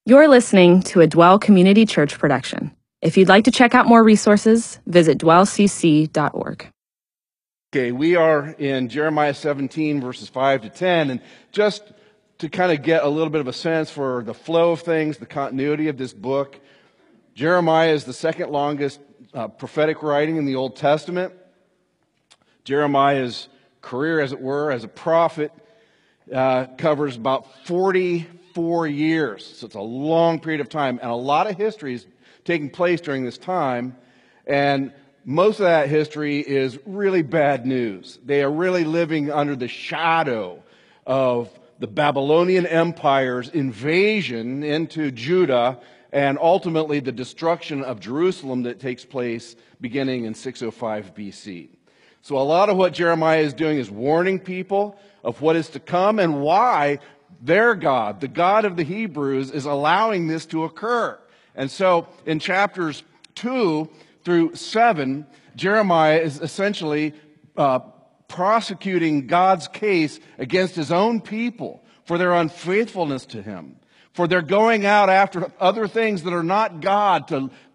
You're listening to a Dwell Community Church production. If you'd like to check out more resources, visit dwellcc.org. Okay, we are in Jeremiah 17, verses 5 to 10, and just to kind of get a little bit of a sense for the flow of things, the continuity of this book, Jeremiah is the second longest prophetic writing in the Old Testament. Jeremiah's career, as it were, as a prophet, covers about 44 years. So it's a long period of time, and a lot of history is taking place during this time, and most of that history is really bad news. They are really living under the shadow of the Babylonian Empire's invasion into Judah and ultimately the destruction of Jerusalem that takes place beginning in 605 BC. So a lot of what Jeremiah is doing is warning people of what is to come and why their God, the God of the Hebrews, is allowing this to occur. And so in chapters 2 through 7, Jeremiah is essentially prosecuting God's case against his own people for their unfaithfulness to him, for their going out after other things that are not God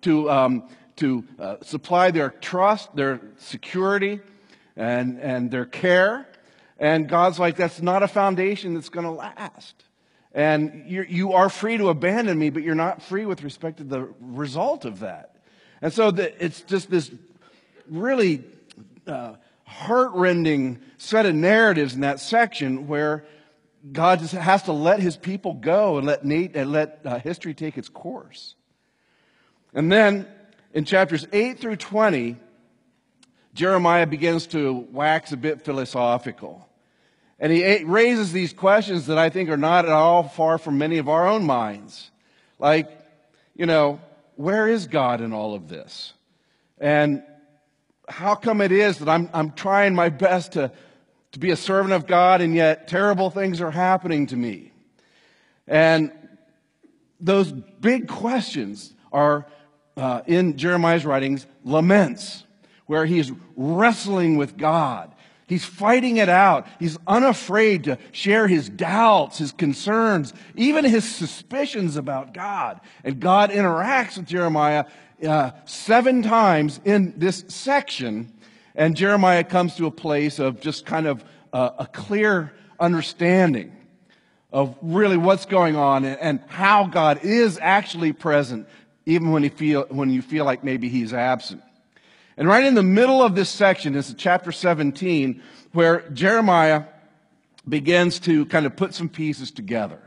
to supply their trust, their security, and their care. And God's like, that's not a foundation that's going to last. And you are free to abandon me, but you're not free with respect to the result of that. And so it's just this really heart-rending set of narratives in that section where God just has to let his people go and let history take its course. And then in chapters 8 through 20, Jeremiah begins to wax a bit philosophical. And he raises these questions that I think are not at all far from many of our own minds. Like, where is God in all of this? And how come it is that I'm trying my best to be a servant of God, and yet terrible things are happening to me? And those big questions are, in Jeremiah's writings, laments, where he's wrestling with God. He's fighting it out. He's unafraid to share his doubts, his concerns, even his suspicions about God. And God interacts with Jeremiah 7 times in this section. And Jeremiah comes to a place of just kind of a clear understanding of really what's going on and how God is actually present, even when you feel like maybe he's absent. And right in the middle of this section is chapter 17, where Jeremiah begins to kind of put some pieces together.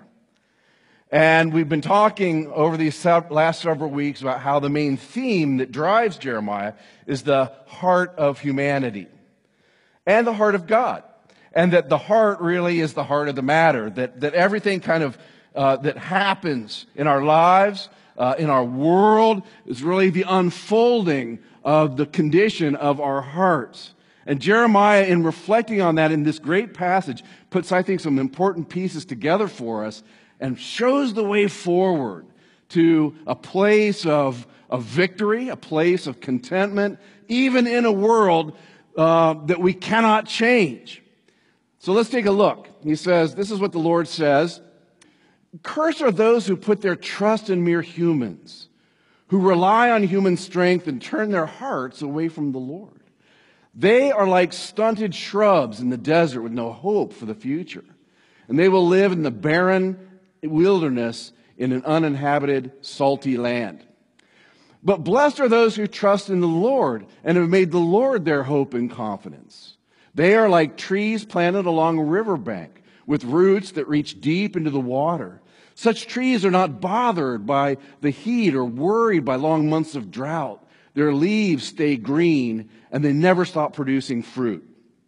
And we've been talking over these last several weeks about how the main theme that drives Jeremiah is the heart of humanity and the heart of God. And that the heart really is the heart of the matter. That everything kind of that happens in our lives, in our world, is really the unfolding of the condition of our hearts. And Jeremiah, in reflecting on that in this great passage, puts, I think, some important pieces together for us and shows the way forward to a place of victory, a place of contentment, even in a world that we cannot change. So let's take a look. He says, this is what the Lord says: "Cursed are those who put their trust in mere humans, who rely on human strength and turn their hearts away from the Lord. They are like stunted shrubs in the desert with no hope for the future. And they will live in the barren wilderness in an uninhabited, salty land. But blessed are those who trust in the Lord and have made the Lord their hope and confidence. They are like trees planted along a riverbank with roots that reach deep into the water. Such trees are not bothered by the heat or worried by long months of drought. Their leaves stay green and they never stop producing fruit."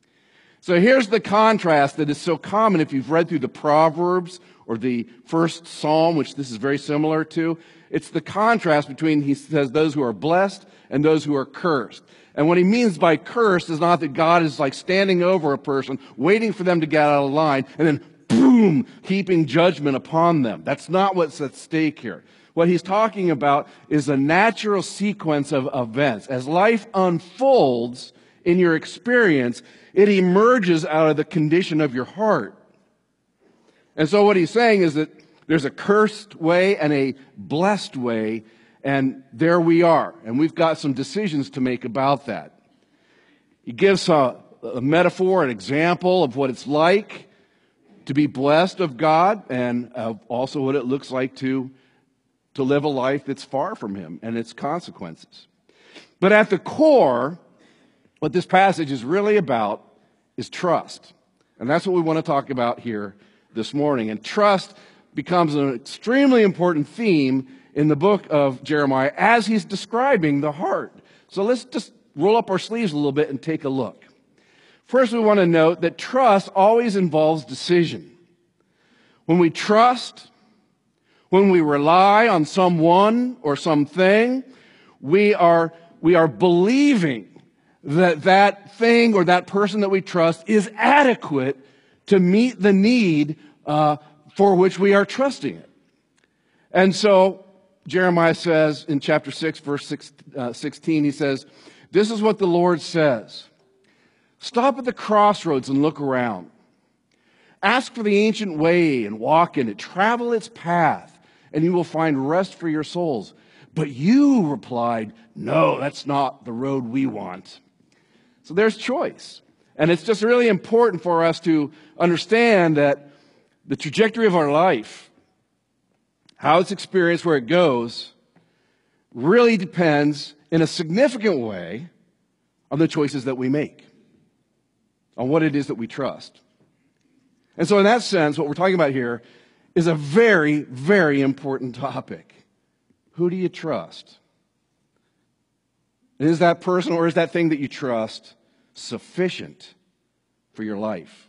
So here's the contrast that is so common if you've read through the Proverbs or the first Psalm, which this is very similar to. It's the contrast between, he says, those who are blessed and those who are cursed. And what he means by cursed is not that God is like standing over a person, waiting for them to get out of line, and then boom, heaping judgment upon them. That's not what's at stake here. What he's talking about is a natural sequence of events. As life unfolds in your experience, it emerges out of the condition of your heart. And so what he's saying is that There's a cursed way and a blessed way, and there we are. And we've got some decisions to make about that. He gives a metaphor, an example of what it's like to be blessed of God, and also what it looks like to live a life that's far from Him and its consequences. But at the core, what this passage is really about is trust. And that's what we want to talk about here this morning. And trust becomes an extremely important theme in the book of Jeremiah as he's describing the heart. So let's just roll up our sleeves a little bit and take a look. First, we want to note that trust always involves decision. When we trust, when we rely on someone or something, we are believing that that thing or that person that we trust is adequate to meet the need for which we are trusting it. And so Jeremiah says in chapter 6, verse 16, he says, "This is what the Lord says. Stop at the crossroads and look around. Ask for the ancient way and walk in it. Travel its path, and you will find rest for your souls." But you replied, "No, that's not the road we want." So there's choice. And it's just really important for us to understand that the trajectory of our life, how it's experienced, where it goes, really depends in a significant way on the choices that we make, on what it is that we trust. And so in that sense, what we're talking about here is a very, very important topic. Who do you trust? Is that person or is that thing that you trust sufficient for your life?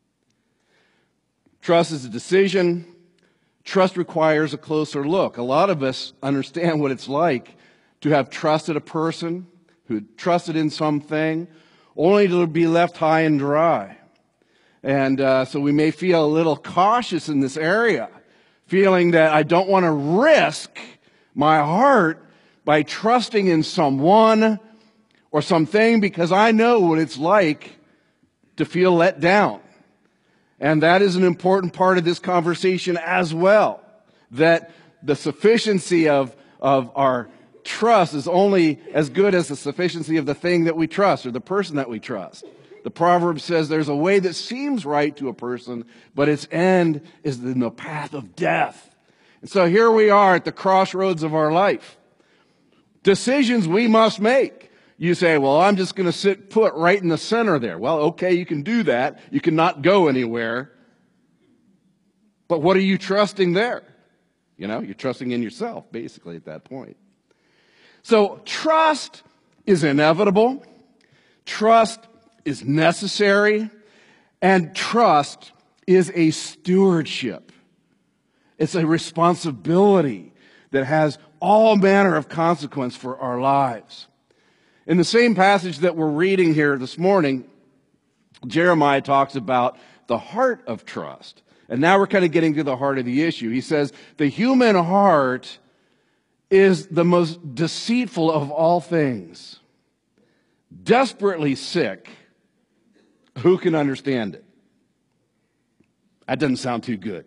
Trust is a decision. Trust requires a closer look. A lot of us understand what it's like to have trusted a person, who trusted in something, only to be left high and dry. And so we may feel a little cautious in this area, feeling that I don't want to risk my heart by trusting in someone or something because I know what it's like to feel let down. And that is an important part of this conversation as well, that the sufficiency of our trust is only as good as the sufficiency of the thing that we trust or the person that we trust. The proverb says there's a way that seems right to a person, but its end is in the path of death. And so here we are at the crossroads of our life. Decisions we must make. You say, well, I'm just going to sit put right in the center there. Well, okay, you can do that. You cannot go anywhere. But what are you trusting there? You know, you're trusting in yourself, basically, at that point. So trust is inevitable. Trust is necessary. And trust is a stewardship. It's a responsibility that has all manner of consequence for our lives. In the same passage that we're reading here this morning, Jeremiah talks about the heart of trust. And now we're kind of getting to the heart of the issue. He says, the human heart is the most deceitful of all things, desperately sick. Who can understand it? That doesn't sound too good.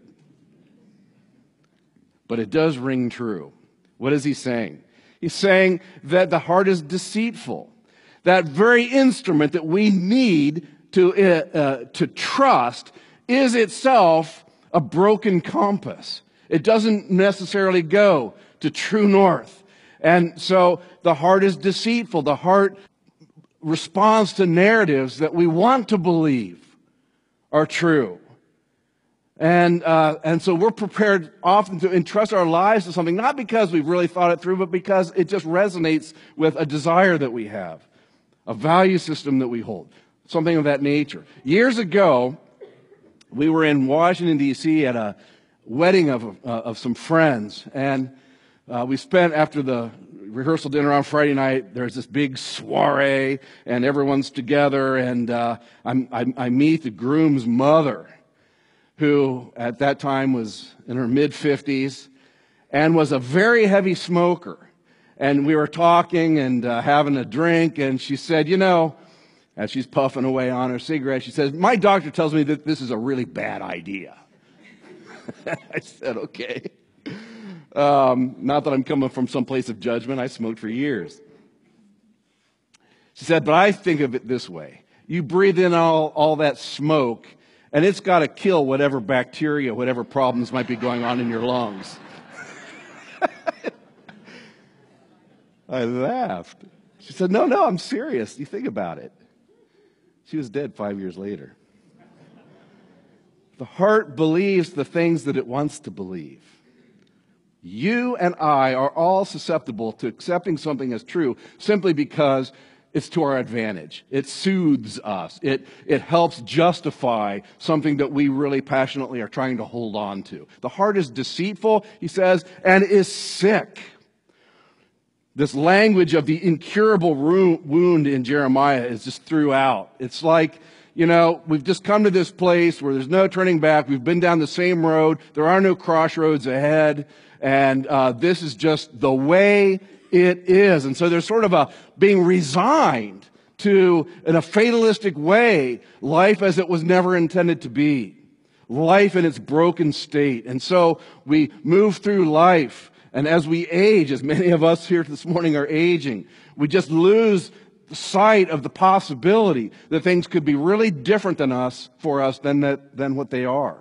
But it does ring true. What is he saying? He's saying that the heart is deceitful. That very instrument that we need to trust is itself a broken compass. It doesn't necessarily go to true north. And so the heart is deceitful. The heart responds to narratives that we want to believe are true. And so we're prepared often to entrust our lives to something, not because we've really thought it through, but because it just resonates with a desire that we have, a value system that we hold, something of that nature. Years ago, we were in Washington, D.C. at a wedding of some friends, and we spent, after the rehearsal dinner on Friday night, there's this big soiree, and everyone's together, and I meet the groom's mother, who at that time was in her mid-50s and was a very heavy smoker. And we were talking and having a drink, and she said, you know, as she's puffing away on her cigarette, she says, my doctor tells me that this is a really bad idea. I said, okay. Not that I'm coming from some place of judgment. I smoked for years. She said, but I think of it this way. You breathe in all that smoke, and it's got to kill whatever bacteria, whatever problems might be going on in your lungs. I laughed. She said, no, I'm serious. You think about it. She was dead 5 years later. The heart believes the things that it wants to believe. You and I are all susceptible to accepting something as true simply because it's to our advantage. It soothes us. It helps justify something that we really passionately are trying to hold on to. The heart is deceitful, he says, and is sick. This language of the incurable wound in Jeremiah is just throughout. It's like, we've just come to this place where there's no turning back. We've been down the same road. There are no crossroads ahead. And this is just the way it is. And so there's sort of a being resigned to, in a fatalistic way, life as it was never intended to be. Life in its broken state. And so we move through life. And as we age, as many of us here this morning are aging, we just lose sight of the possibility that things could be really different for us than what they are.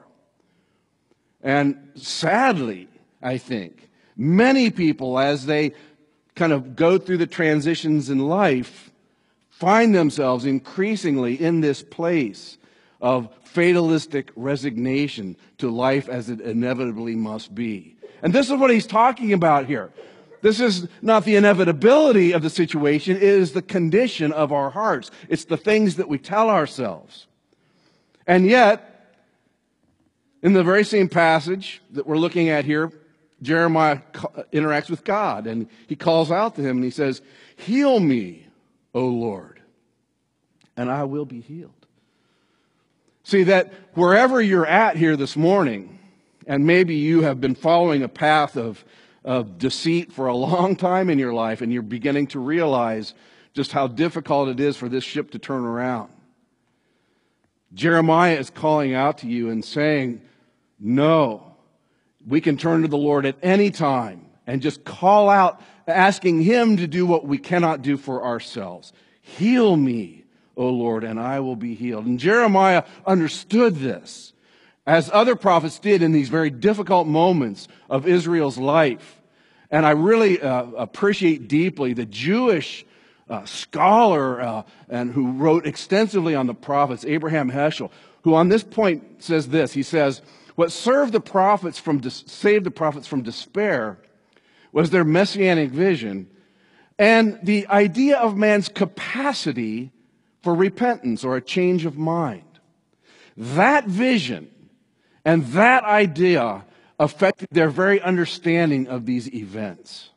And sadly, I think, many people, as they kind of go through the transitions in life, find themselves increasingly in this place of fatalistic resignation to life as it inevitably must be. And this is what he's talking about here. This is not the inevitability of the situation. It is the condition of our hearts. It's the things that we tell ourselves. And yet, in the very same passage that we're looking at here, Jeremiah interacts with God, and he calls out to him, and he says, "Heal me, O Lord, and I will be healed." See, that wherever you're at here this morning, and maybe you have been following a path of deceit for a long time in your life, and you're beginning to realize just how difficult it is for this ship to turn around. Jeremiah is calling out to you and saying, no, we can turn to the Lord at any time and just call out, asking Him to do what we cannot do for ourselves. Heal me, O Lord, and I will be healed. And Jeremiah understood this, as other prophets did in these very difficult moments of Israel's life. And I really appreciate deeply the Jewish scholar and who wrote extensively on the prophets, Abraham Heschel, who on this point says this. He says, what saved the prophets from despair was their messianic vision and the idea of man's capacity for repentance or a change of mind. That vision and that idea affected their very understanding of these events.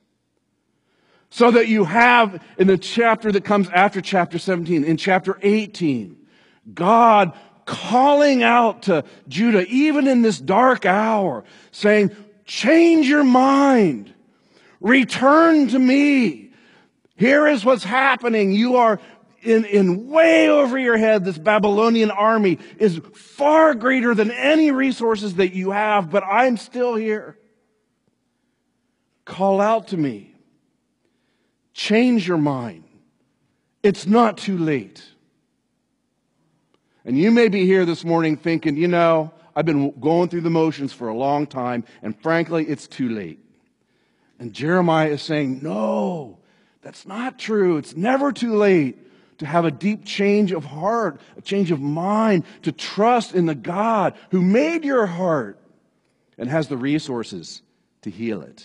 So that you have in the chapter that comes after chapter 17, in chapter 18, God calling out to Judah, even in this dark hour, saying, change your mind. Return to me. Here is what's happening. You are in way over your head. This Babylonian army is far greater than any resources that you have, but I'm still here. Call out to me. Change your mind. It's not too late. And you may be here this morning thinking, I've been going through the motions for a long time, and frankly, it's too late. And Jeremiah is saying, no, that's not true. It's never too late to have a deep change of heart, a change of mind, to trust in the God who made your heart and has the resources to heal it.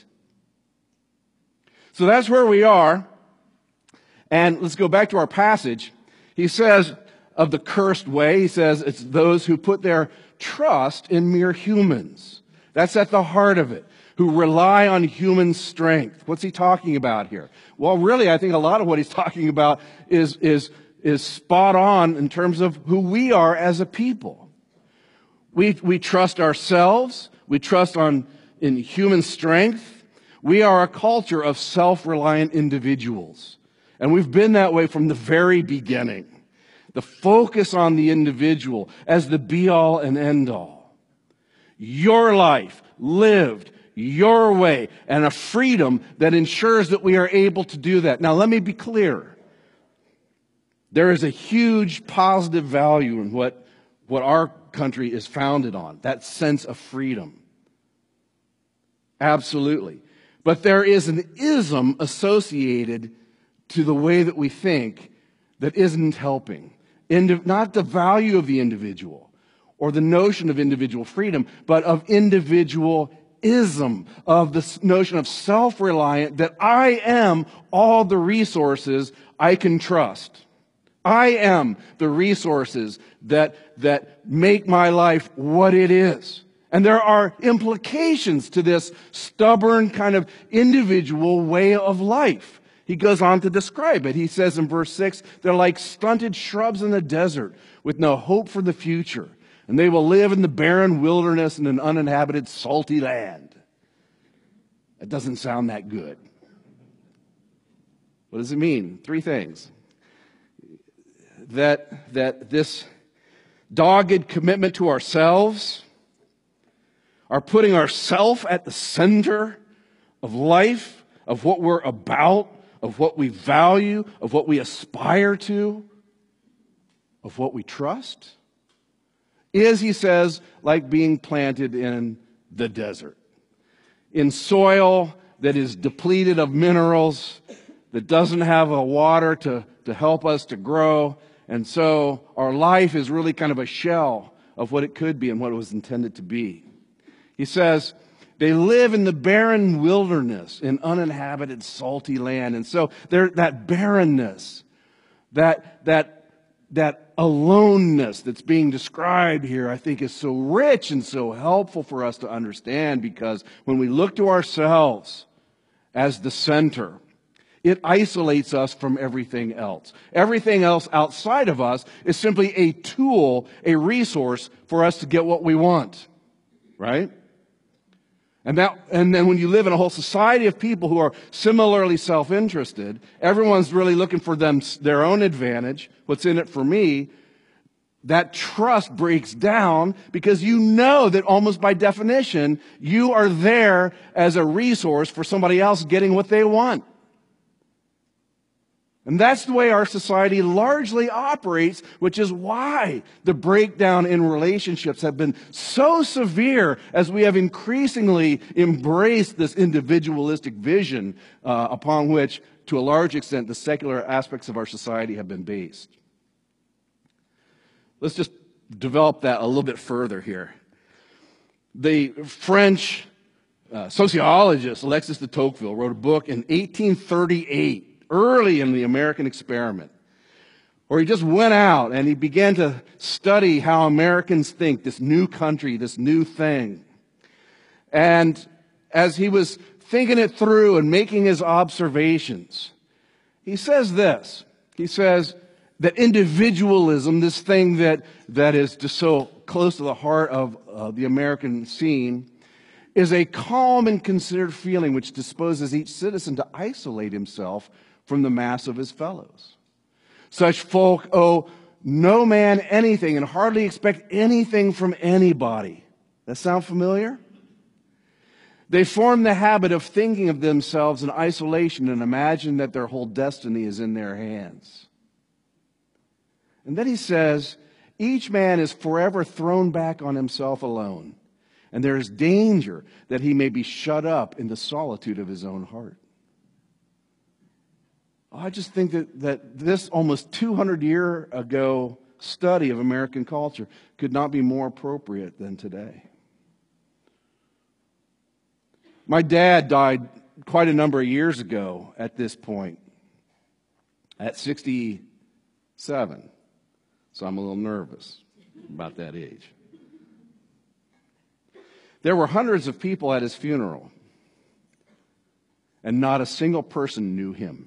So that's where we are. And let's go back to our passage. He says of the cursed way, he says it's those who put their trust in mere humans. That's at the heart of it. Who rely on human strength. What's he talking about here? Well, really, I think a lot of what he's talking about is spot on in terms of who we are as a people. We trust ourselves. We trust in human strength. We are a culture of self-reliant individuals. And we've been that way from the very beginning. The focus on the individual as the be-all and end-all. your life lived your way, and a freedom that ensures that we are able to do that. Now, let me be clear. There is a huge positive value in what our country is founded on, that sense of freedom. Absolutely. But there is an ism associated to the way that we think that isn't helping. Not the value of the individual or the notion of individual freedom, but of individualism, of the notion of self-reliant, that I am all the resources I can trust. I am the resources that make my life what it is. And there are implications to this stubborn kind of individual way of life. He goes on to describe it. He says in verse 6, they're like stunted shrubs in the desert with no hope for the future. And they will live in the barren wilderness in an uninhabited, salty land. It doesn't sound that good. What does it mean? Three things. That this dogged commitment to ourselves, are putting ourselves at the center of life, of what we're about, of what we value, of what we aspire to, of what we trust, is, he says, like being planted in the desert, in soil that is depleted of minerals, that doesn't have a water to help us to grow. And so our life is really kind of a shell of what it could be and what it was intended to be. He says, they live in the barren wilderness, in uninhabited, salty land. And so that barrenness, that aloneness that's being described here, I think is so rich and so helpful for us to understand, because when we look to ourselves as the center, it isolates us from everything else. Everything else outside of us is simply a tool, a resource for us to get what we want. Right? And then when you live in a whole society of people who are similarly self-interested, everyone's really looking for their own advantage, what's in it for me, that trust breaks down, because you know that almost by definition, you are there as a resource for somebody else getting what they want. And that's the way our society largely operates, which is why the breakdown in relationships have been so severe as we have increasingly embraced this individualistic vision upon which, to a large extent, the secular aspects of our society have been based. Let's just develop that a little bit further here. The French sociologist Alexis de Tocqueville wrote a book in 1838, early in the American experiment, where he just went out and he began to study how Americans think, this new country, this new thing. And as he was thinking it through and making his observations, he says this. He says that individualism, this thing that is just so close to the heart of the American scene, is a calm and considered feeling which disposes each citizen to isolate himself from the mass of his fellows. Such folk owe no man anything and hardly expect anything from anybody. That sound familiar? They form the habit of thinking of themselves in isolation and imagine that their whole destiny is in their hands. And then he says, each man is forever thrown back on himself alone, and there is danger that he may be shut up in the solitude of his own heart. I just think that this almost 200-year ago study of American culture could not be more appropriate than today. My dad died quite a number of years ago at this point, at 67. So I'm a little nervous about that age. There were hundreds of people at his funeral, and not a single person knew him.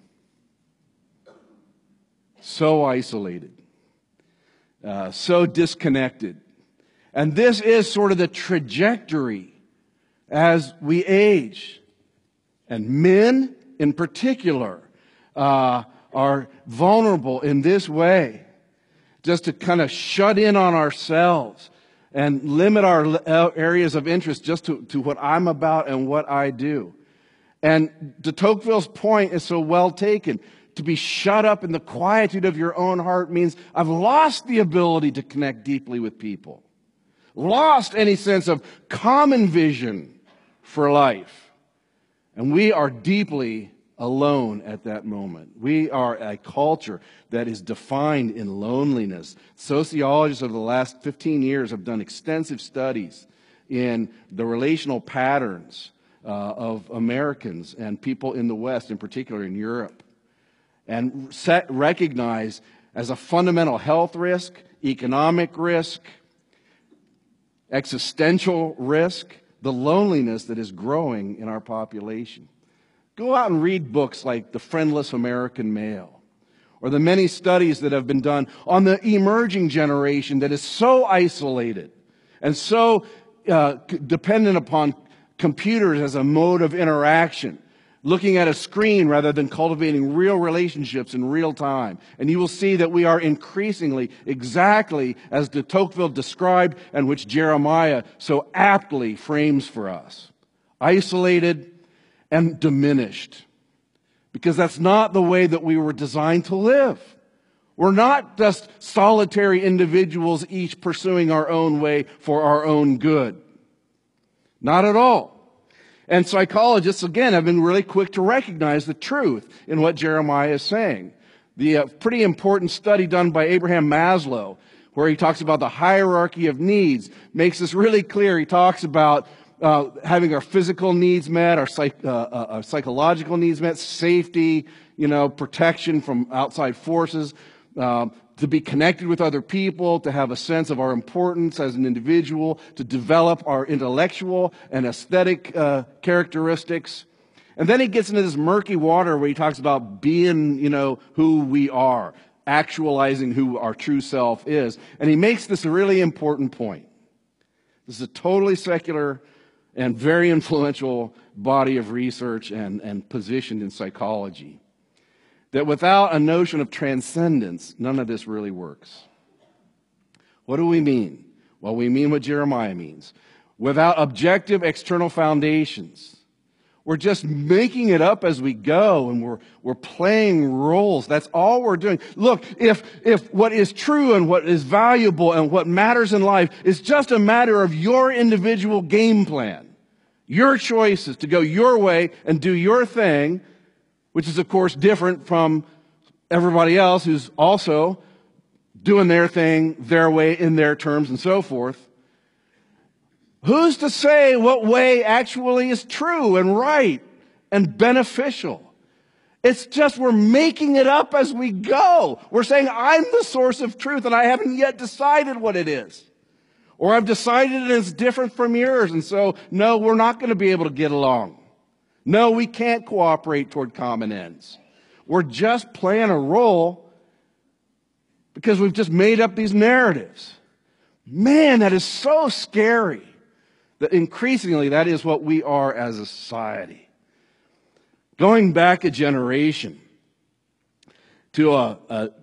So isolated, so disconnected. And this is sort of the trajectory as we age. And men in particular are vulnerable in this way, just to kind of shut in on ourselves and limit our areas of interest just to what I'm about and what I do. And de Tocqueville's point is so well taken. To be shut up in the quietude of your own heart means I've lost the ability to connect deeply with people, lost any sense of common vision for life. And we are deeply alone at that moment. We are a culture that is defined in loneliness. Sociologists over the last 15 years have done extensive studies in the relational patterns of Americans and people in the West, in particular in Europe, and recognize as a fundamental health risk, economic risk, existential risk, the loneliness that is growing in our population. Go out and read books like The Friendless American Male, or the many studies that have been done on the emerging generation that is so isolated and so dependent upon computers as a mode of interaction, looking at a screen rather than cultivating real relationships in real time. And you will see that we are increasingly exactly as de Tocqueville described and which Jeremiah so aptly frames for us. Isolated and diminished. Because that's not the way that we were designed to live. We're not just solitary individuals each pursuing our own way for our own good. Not at all. And psychologists, again, have been really quick to recognize the truth in what Jeremiah is saying. The pretty important study done by Abraham Maslow, where he talks about the hierarchy of needs, makes this really clear. He talks about having our physical needs met, our psychological needs met, safety, protection from outside forces, to be connected with other people, to have a sense of our importance as an individual, to develop our intellectual and aesthetic characteristics. And then he gets into this murky water where he talks about being, who we are, actualizing who our true self is. And he makes this really important point. This is a totally secular and very influential body of research and position in psychology. That without a notion of transcendence, none of this really works. What do we mean? Well, we mean what Jeremiah means. Without objective external foundations, we're just making it up as we go, and we're playing roles. That's all we're doing. Look, if what is true and what is valuable and what matters in life is just a matter of your individual game plan, your choices to go your way and do your thing, which is, of course, different from everybody else who's also doing their thing, their way, in their terms, and so forth. Who's to say what way actually is true and right and beneficial? It's just we're making it up as we go. We're saying, I'm the source of truth, and I haven't yet decided what it is. Or I've decided it is different from yours, and so, no, we're not going to be able to get along. No, we can't cooperate toward common ends. We're just playing a role because we've just made up these narratives. Man, that is so scary that increasingly that is what we are as a society. Going back a generation to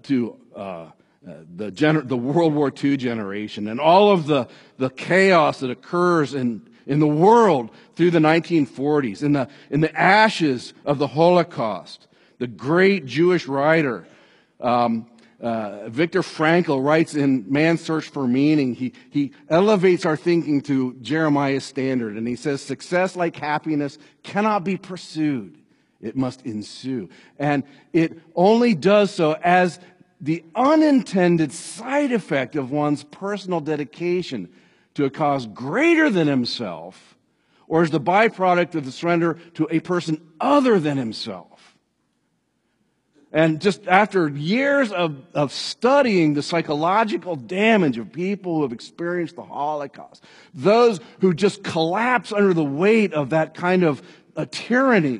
the World War II generation and all of the chaos that occurs in the world through the 1940s, in the ashes of the Holocaust. The great Jewish writer, Viktor Frankl, writes in Man's Search for Meaning, he elevates our thinking to Jeremiah's standard, and he says, success like happiness cannot be pursued. It must ensue. And it only does so as the unintended side effect of one's personal dedication to a cause greater than himself, or as the byproduct of the surrender to a person other than himself. And just after years of studying the psychological damage of people who have experienced the Holocaust, those who just collapse under the weight of that kind of a tyranny,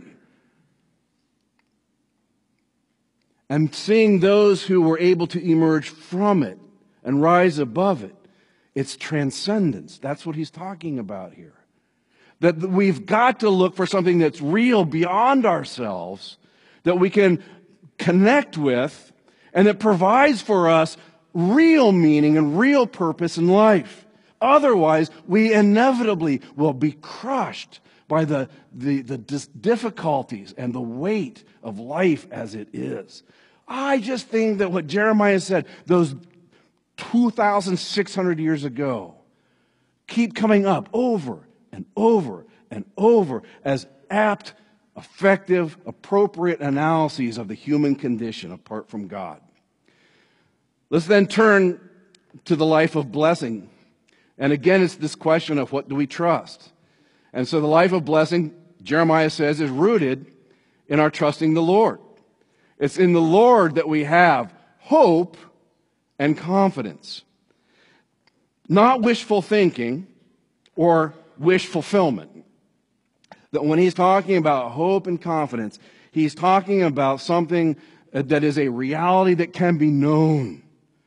and seeing those who were able to emerge from it and rise above it, it's transcendence. That's what he's talking about here. That we've got to look for something that's real beyond ourselves, that we can connect with, and that provides for us real meaning and real purpose in life. Otherwise, we inevitably will be crushed by the difficulties and the weight of life as it is. I just think that what Jeremiah said, those 2,600 years ago, keep coming up over and over and over as apt, effective, appropriate analyses of the human condition apart from God. Let's then turn to the life of blessing. And again, it's this question of what do we trust? And so the life of blessing, Jeremiah says, is rooted in our trusting the Lord. It's in the Lord that we have hope and confidence. Not wishful thinking or wish fulfillment. That when he's talking about hope and confidence, he's talking about something that is a reality that can be known,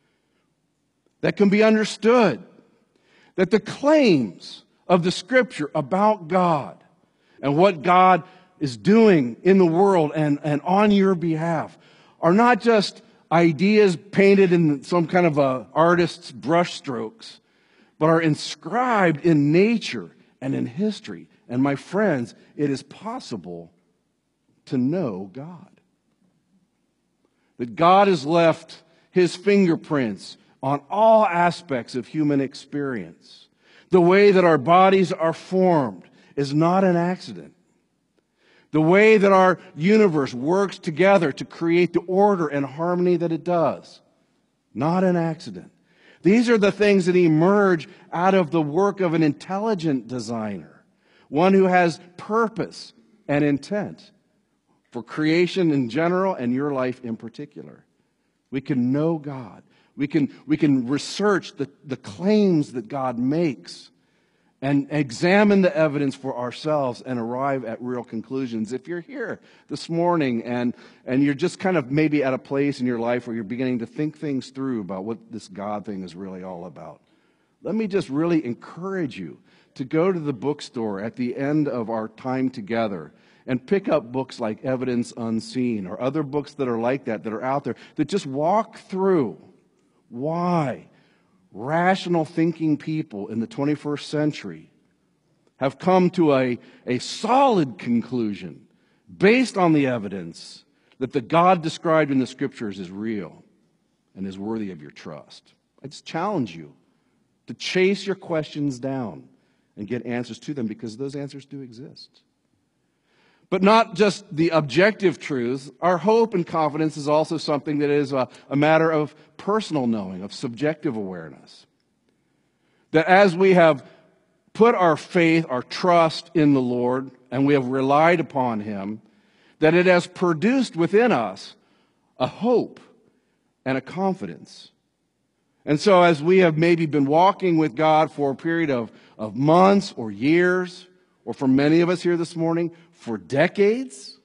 that can be understood, that the claims of the Scripture about God and what God is doing in the world and on your behalf are not just ideas painted in some kind of a artist's brushstrokes, but are inscribed in nature and in history. And my friends, it is possible to know God. That God has left His fingerprints on all aspects of human experience. The way that our bodies are formed is not an accident. The way that our universe works together to create the order and harmony that it does, not an accident. These are the things that emerge out of the work of an intelligent designer, one who has purpose and intent for creation in general and your life in particular. We can know God. We can research the claims that God makes and examine the evidence for ourselves and arrive at real conclusions. If you're here this morning and you're just kind of maybe at a place in your life where you're beginning to think things through about what this God thing is really all about, let me just really encourage you to go to the bookstore at the end of our time together and pick up books like Evidence Unseen or other books that are like that are out there that just walk through why rational thinking people in the 21st century have come to a solid conclusion based on the evidence that the God described in the Scriptures is real and is worthy of your trust. I just challenge you to chase your questions down and get answers to them, because those answers do exist. But not just the objective truths. Our hope and confidence is also something that is a matter of personal knowing, of subjective awareness. That as we have put our faith, our trust in the Lord, and we have relied upon Him, that it has produced within us a hope and a confidence. And so as we have maybe been walking with God for a period of months or years, or for many of us here this morning, for decades,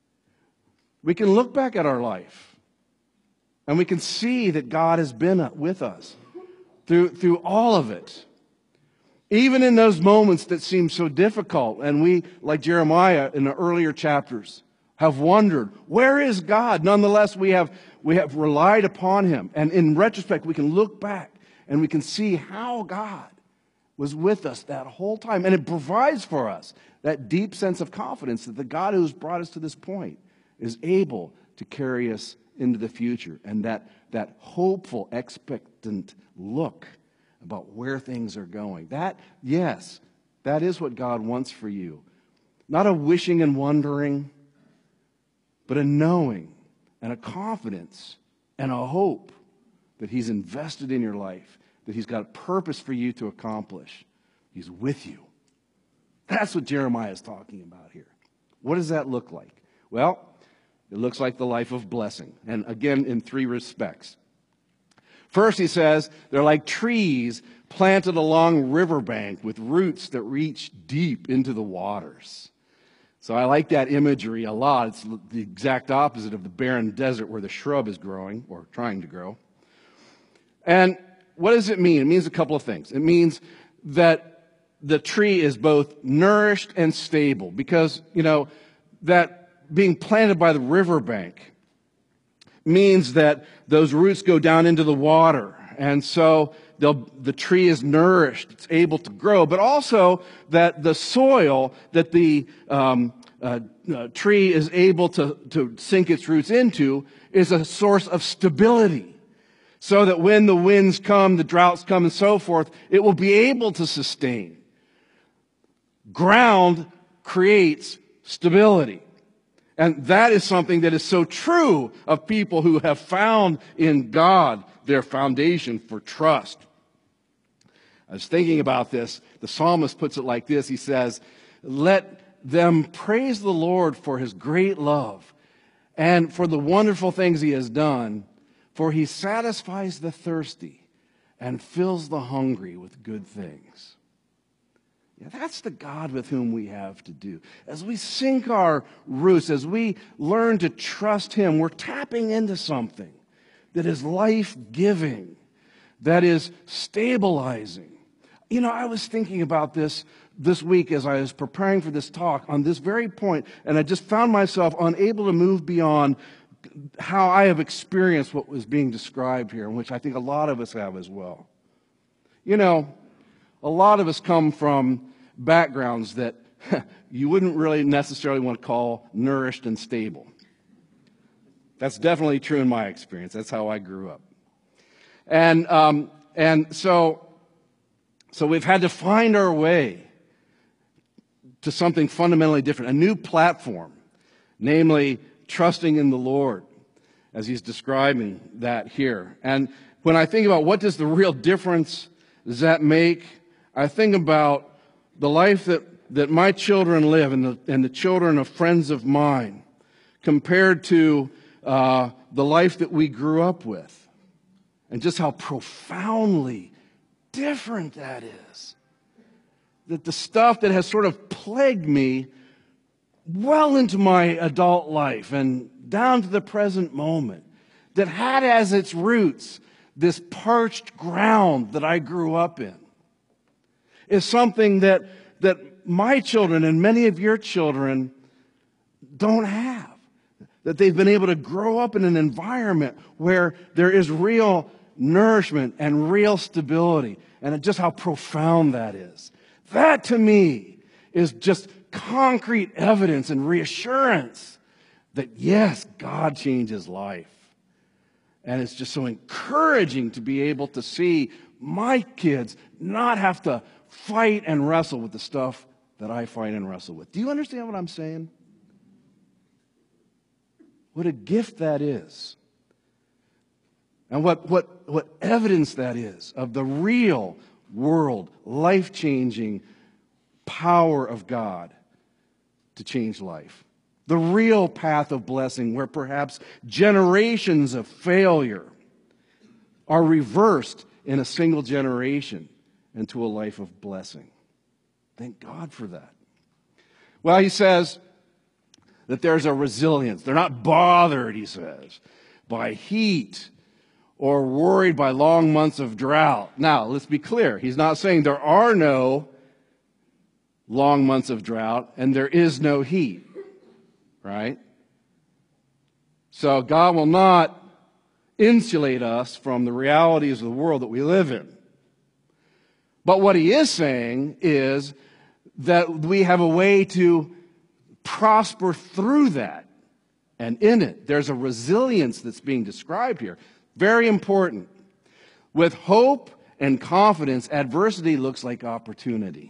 we can look back at our life and we can see that God has been with us through all of it. Even in those moments that seem so difficult, and we, like Jeremiah in the earlier chapters, have wondered, where is God? Nonetheless, we have relied upon Him. And in retrospect, we can look back and we can see how God was with us that whole time. And it provides for us that deep sense of confidence that the God who has brought us to this point is able to carry us into the future. And that hopeful, expectant look about where things are going. That is what God wants for you. Not a wishing and wondering, but a knowing and a confidence and a hope that He's invested in your life, that He's got a purpose for you to accomplish. He's with you. That's what Jeremiah is talking about here. What does that look like? Well, it looks like the life of blessing. And again, in three respects. First, he says, they're like trees planted along a riverbank with roots that reach deep into the waters. So I like that imagery a lot. It's the exact opposite of the barren desert where the shrub is growing or trying to grow. And what does it mean? It means a couple of things. It means that the tree is both nourished and stable, because, that being planted by the riverbank means that those roots go down into the water. And so the tree is nourished, it's able to grow, but also that the soil that the tree is able to sink its roots into is a source of stability. So that when the winds come, the droughts come, and so forth, it will be able to sustain. Ground creates stability. And that is something that is so true of people who have found in God their foundation for trust. I was thinking about this. The psalmist puts it like this. He says, "Let them praise the Lord for his great love and for the wonderful things he has done. For he satisfies the thirsty and fills the hungry with good things." Yeah, that's the God with whom we have to do. As we sink our roots, as we learn to trust him, we're tapping into something that is life-giving, that is stabilizing. You know, I was thinking about this week as I was preparing for this talk on this very point, and I just found myself unable to move beyond how I have experienced what was being described here, which I think a lot of us have as well. You know, a lot of us come from backgrounds that you wouldn't really necessarily want to call nourished and stable. That's definitely true in my experience. That's how I grew up. And so we've had to find our way to something fundamentally different, a new platform, namely trusting in the Lord, as he's describing that here. And when I think about what does the real difference does that make, I think about the life that my children live and the children of friends of mine compared to the life that we grew up with, and just how profoundly different that is. That the stuff that has sort of plagued me well into my adult life and down to the present moment, that had as its roots this parched ground that I grew up in, is something that my children and many of your children don't have. That they've been able to grow up in an environment where there is real nourishment and real stability, and just how profound that is. That to me is just concrete evidence and reassurance that yes, God changes life. And it's just so encouraging to be able to see my kids not have to fight and wrestle with the stuff that I fight and wrestle with. Do you understand what I'm saying? What a gift that is. And what evidence that is of the real world, life-changing power of God to change life. The real path of blessing where perhaps generations of failure are reversed in a single generation into a life of blessing. Thank God for that. Well, he says that there's a resilience. They're not bothered, he says, by heat or worried by long months of drought. Now, let's be clear. He's not saying there are no long months of drought and there is no heat, right? So God will not insulate us from the realities of the world that we live in. But what he is saying is that we have a way to prosper through that. And in it, there's a resilience that's being described here. Very important. With hope and confidence, adversity looks like opportunity.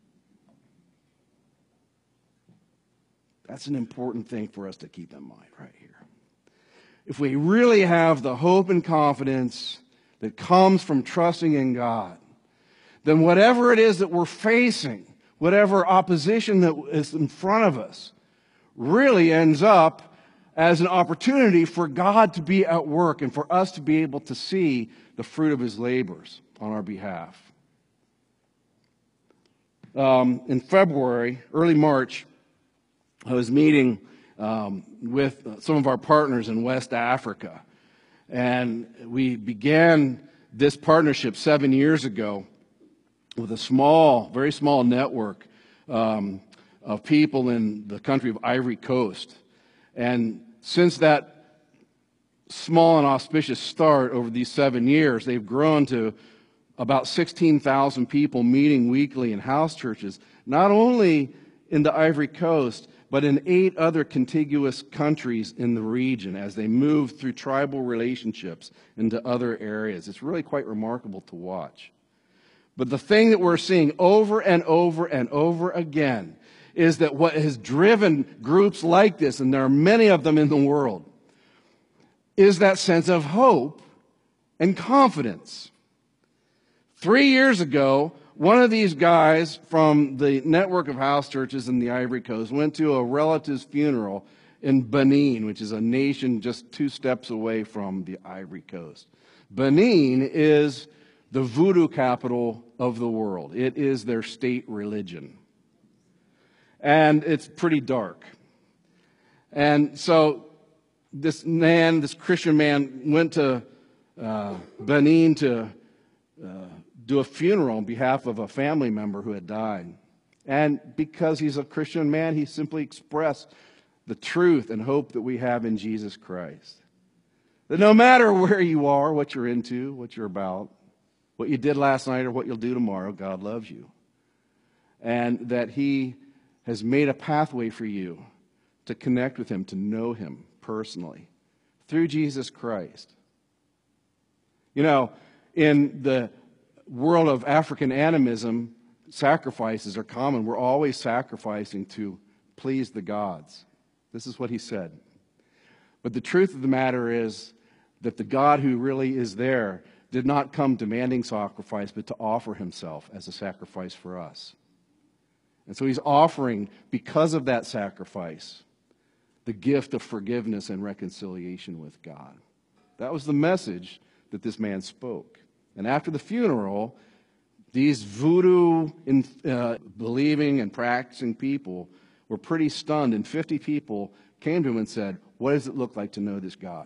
That's an important thing for us to keep in mind right here. If we really have the hope and confidence that comes from trusting in God, then whatever it is that we're facing, whatever opposition that is in front of us, really ends up as an opportunity for God to be at work and for us to be able to see the fruit of his labors on our behalf. In February, early March, I was meeting with some of our partners in West Africa. And we began this partnership 7 years ago with a very small network of people in the country of Ivory Coast. And since that small and auspicious start over these 7 years, they've grown to about 16,000 people meeting weekly in house churches, not only in the Ivory Coast, but in 8 other contiguous countries in the region as they move through tribal relationships into other areas. It's really quite remarkable to watch. But the thing that we're seeing over and over and over again is that what has driven groups like this, and there are many of them in the world, is that sense of hope and confidence. 3 years ago, one of these guys from the network of house churches in the Ivory Coast went to a relative's funeral in Benin, which is a nation just 2 steps away from the Ivory Coast. Benin is the voodoo capital of the world. It is their state religion. And it's pretty dark. And so this Christian man, went to Benin to do a funeral on behalf of a family member who had died. And because he's a Christian man, he simply expressed the truth and hope that we have in Jesus Christ. That no matter where you are, what you're into, what you're about, what you did last night or what you'll do tomorrow, God loves you. And that He has made a pathway for you to connect with Him, to know Him personally through Jesus Christ. You know, in the world of African animism, sacrifices are common. We're always sacrificing to please the gods. This is what he said. But the truth of the matter is that the God who really is there did not come demanding sacrifice, but to offer Himself as a sacrifice for us. And so He's offering, because of that sacrifice, the gift of forgiveness and reconciliation with God. That was the message that this man spoke. And after the funeral, these voodoo believing and practicing people were pretty stunned, and 50 people came to him and said, "What does it look like to know this God?"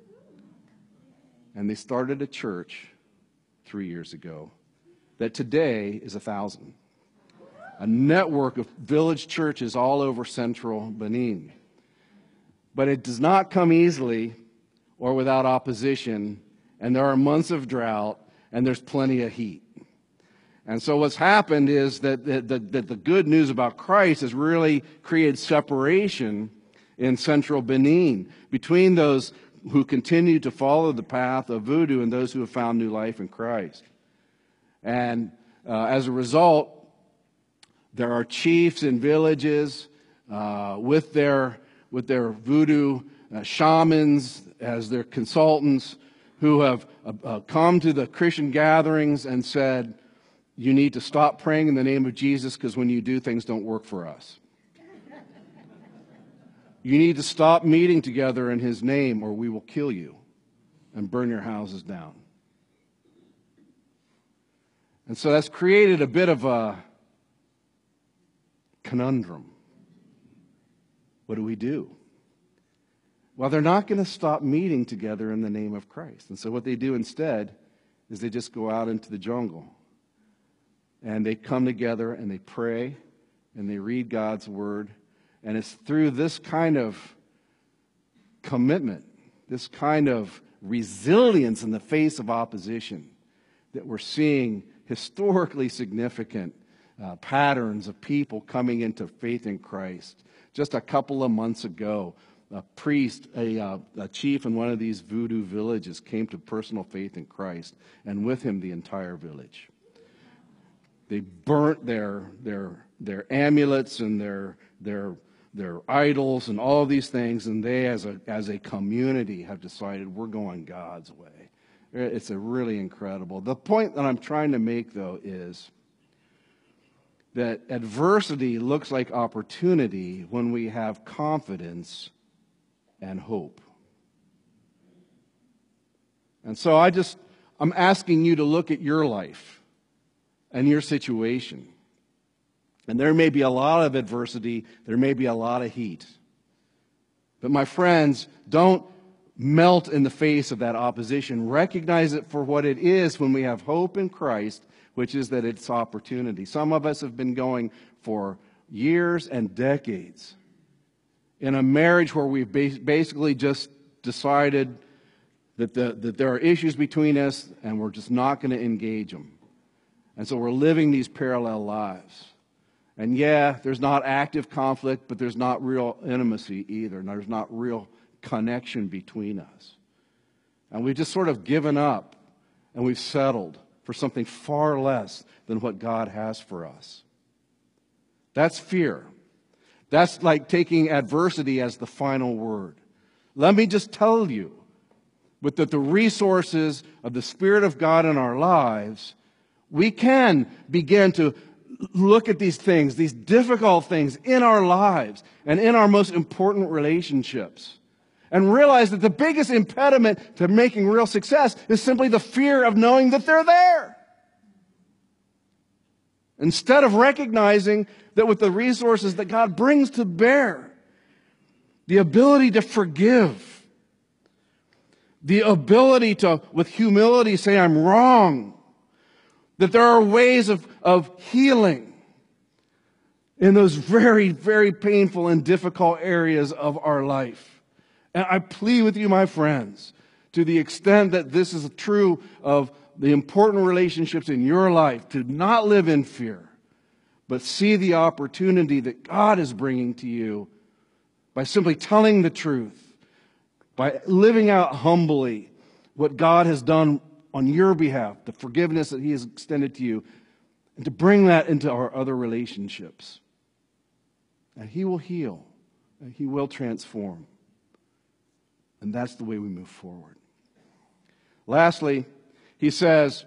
And they started a church 3 years ago that today is 1,000. A network of village churches all over central Benin. But it does not come easily or without opposition, and there are months of drought, and there's plenty of heat. And so what's happened is that the good news about Christ has really created separation in central Benin between those who continue to follow the path of voodoo and those who have found new life in Christ. And as a result, there are chiefs in villages with their voodoo shamans as their consultants who have come to the Christian gatherings and said, "You need to stop praying in the name of Jesus because when you do, things don't work for us. You need to stop meeting together in His name or we will kill you and burn your houses down." And so that's created a bit of a conundrum. What do we do? Well, they're not going to stop meeting together in the name of Christ. And so what they do instead is they just go out into the jungle. And they come together and they pray and they read God's Word. And it's through this kind of commitment, this kind of resilience in the face of opposition, that we're seeing historically significant patterns of people coming into faith in Christ. Just a couple of months ago, a priest, a chief in one of these voodoo villages came to personal faith in Christ, and with him the entire village. They burnt their amulets and their idols and all these things, and they as a community have decided we're going God's way. It's a really incredible. The point that I'm trying to make, though, is that adversity looks like opportunity when we have confidence and hope. And so I'm asking you to look at your life and your situation. And there may be a lot of adversity, there may be a lot of heat. But my friends, don't melt in the face of that opposition. Recognize it for what it is when we have hope in Christ, which is that it's opportunity. Some of us have been going for years and decades in a marriage where we've basically just decided that there are issues between us and we're just not going to engage them. And so we're living these parallel lives. And yeah, there's not active conflict, but there's not real intimacy either. And there's not real connection between us. And we've just sort of given up and we've settled for something far less than what God has for us. That's fear. That's like taking adversity as the final word. Let me just tell you, with the resources of the Spirit of God in our lives, we can begin to look at these things, these difficult things in our lives and in our most important relationships, and realize that the biggest impediment to making real success is simply the fear of knowing that they're there. Instead of recognizing that with the resources that God brings to bear, the ability to forgive, the ability to, with humility, say, I'm wrong, that there are ways of healing in those very, very painful and difficult areas of our life. And I plead with you, my friends, to the extent that this is true of the important relationships in your life, to not live in fear, but see the opportunity that God is bringing to you by simply telling the truth, by living out humbly what God has done on your behalf, the forgiveness that He has extended to you, and to bring that into our other relationships. And He will heal, and He will transform. And that's the way we move forward. Lastly, he says,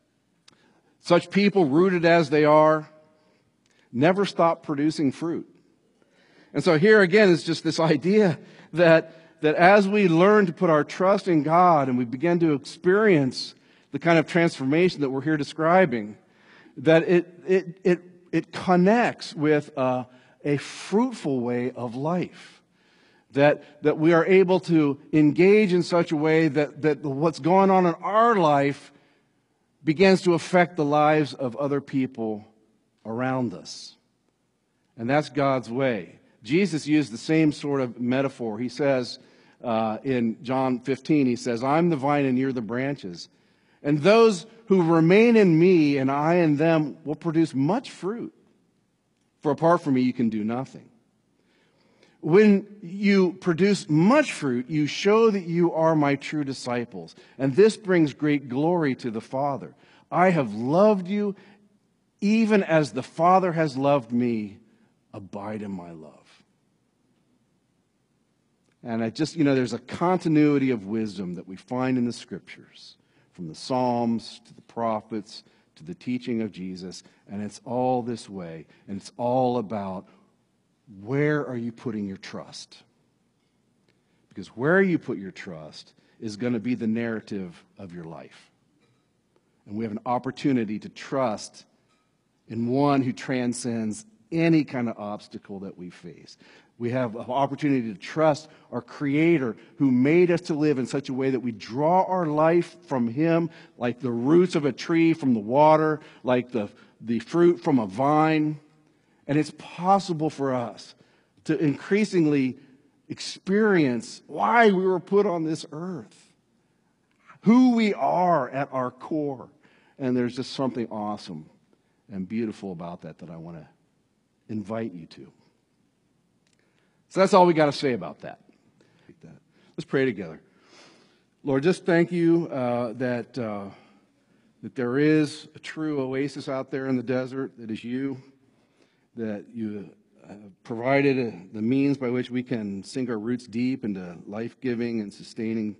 such people, rooted as they are, never stop producing fruit. And so here again is just this idea that as we learn to put our trust in God and we begin to experience the kind of transformation that we're here describing, that it connects with a fruitful way of life. That we are able to engage in such a way that what's going on in our life begins to affect the lives of other people around us. And that's God's way. Jesus used the same sort of metaphor. He says in John 15, he says, I'm the vine and you're the branches. And those who remain in me and I in them will produce much fruit. For apart from me, you can do nothing. When you produce much fruit, you show that you are my true disciples. And this brings great glory to the Father. I have loved you even as the Father has loved me. Abide in my love. And there's a continuity of wisdom that we find in the Scriptures, from the Psalms to the prophets to the teaching of Jesus. And it's all this way. And it's all about, where are you putting your trust? Because where you put your trust is going to be the narrative of your life. And we have an opportunity to trust in one who transcends any kind of obstacle that we face. We have an opportunity to trust our Creator who made us to live in such a way that we draw our life from Him like the roots of a tree from the water, like the fruit from a vine. And it's possible for us to increasingly experience why we were put on this earth, who we are at our core. And there's just something awesome and beautiful about that I want to invite you to. So that's all we got to say about that. Let's pray together. Lord, just thank you that there is a true oasis out there in the desert that is you, that you provided the means by which we can sink our roots deep into life-giving and sustaining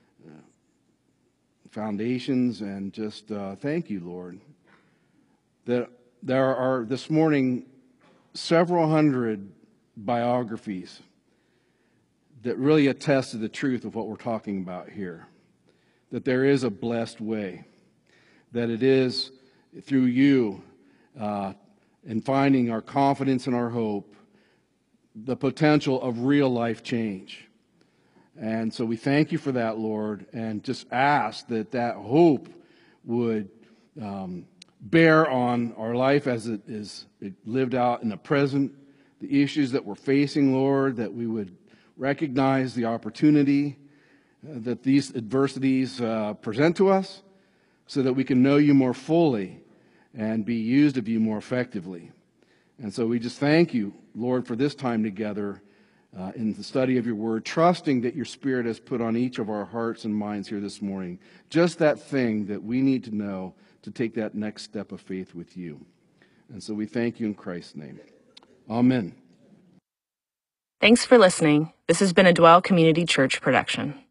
foundations. And just thank you, Lord, that there are this morning several hundred biographies that really attest to the truth of what we're talking about here. That there is a blessed way. That it is through you in finding our confidence and our hope, the potential of real life change. And so we thank you for that, Lord, and just ask that hope would bear on our life as it lived out in the present, the issues that we're facing, Lord, that we would recognize the opportunity that these adversities present to us so that we can know you more fully and be used of you more effectively. And so we just thank you, Lord, for this time together in the study of your word, trusting that your Spirit has put on each of our hearts and minds here this morning just that thing that we need to know to take that next step of faith with you. And so we thank you in Christ's name. Amen. Thanks for listening. This has been a Dwell Community Church production.